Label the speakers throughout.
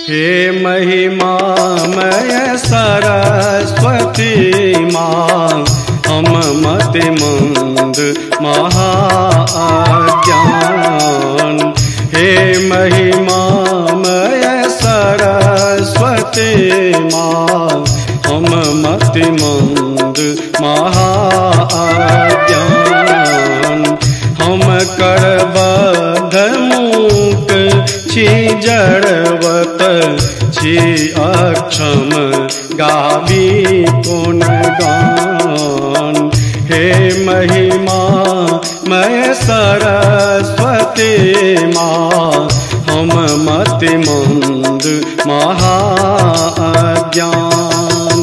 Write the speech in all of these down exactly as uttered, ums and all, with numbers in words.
Speaker 1: हे महिमामय सरस्वती माँ, हम मति मंद महाअज्ञान। हे महिमामय सरस्वती माँ, हम मति मंद महाअज्ञान। हम करबद्ध मूक छी जड़वत छी अक्षम गावी पुन गान। हे महिमा मय सरस्वती माँ, हम मति मंद महाअज्ञान।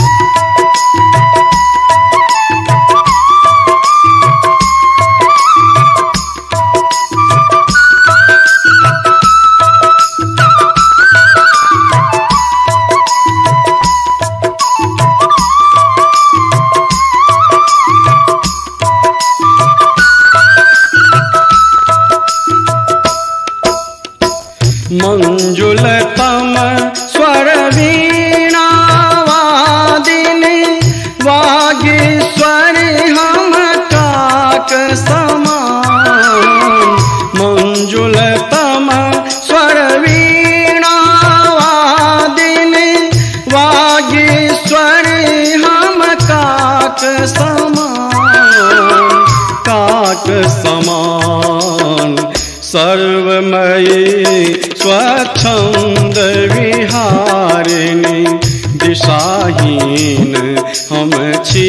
Speaker 1: मंजुलतम स्वर वीणा वादिनी, वागीश्वरी हम काक समान। मंजुलतम स्वर वीणा वादिनी, वागीश्वरी हम काक समान। काक समान सर्वमयी स्वच्छंद विहारिणी, दिशाहीन हम छी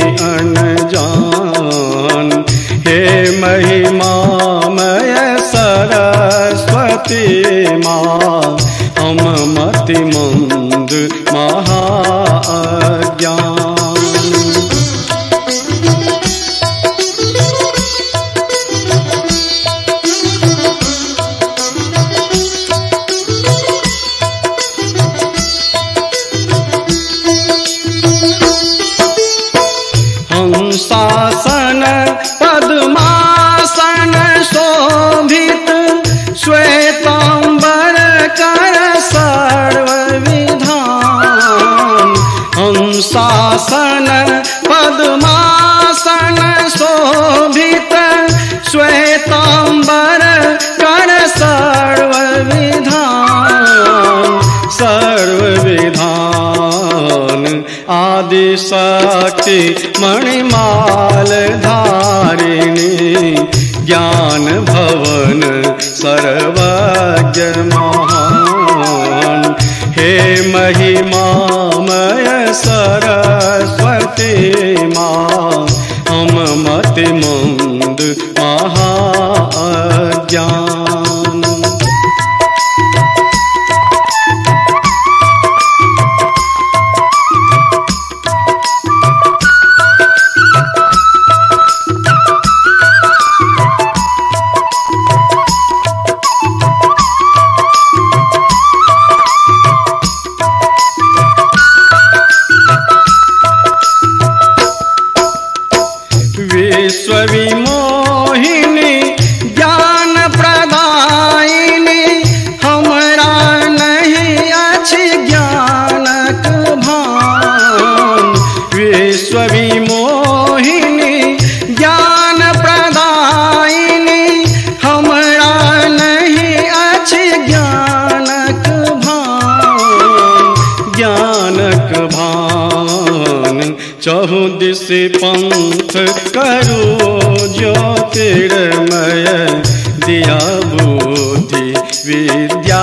Speaker 1: अनजान। हे महिमामय सरस्वती माँ, हम मति मंद महाअज्ञान। शासन पद्मासन शोभित, श्वेतांबर कर सर्व विधान। हंसासन पद्मासन शोभित, श्वेतांबर कर सर्व विधान। सर्व विधान आदि शक्ति मणिमाल धारिणी, ज्ञान भवन सर्वज्ञ महान। हे महिमामय सरस्वती माँ, हम मति मंद महाअज्ञान। विश्वविमोहिनी ज्ञान प्रदायिनी, हमरा नहीं अछि ज्ञानक भान। विश्वविमोहिनी ज्ञान प्रदायिनी, हमरा नहीं अछि ज्ञानक भान। ज्ञानक भान चहुदिश पंथ करो ज्योतिर्मय, दिया बुद्धि विद्या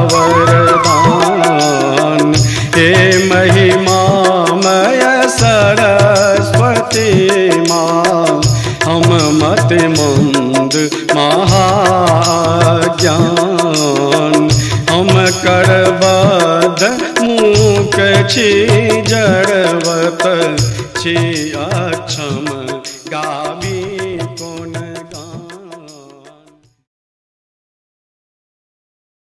Speaker 1: वरदान। हे महिमामय सरस्वती माँ, हम मति मंद महाअज्ञान। हम करबद्ध मूक छी जड़वत छी अक्षम गा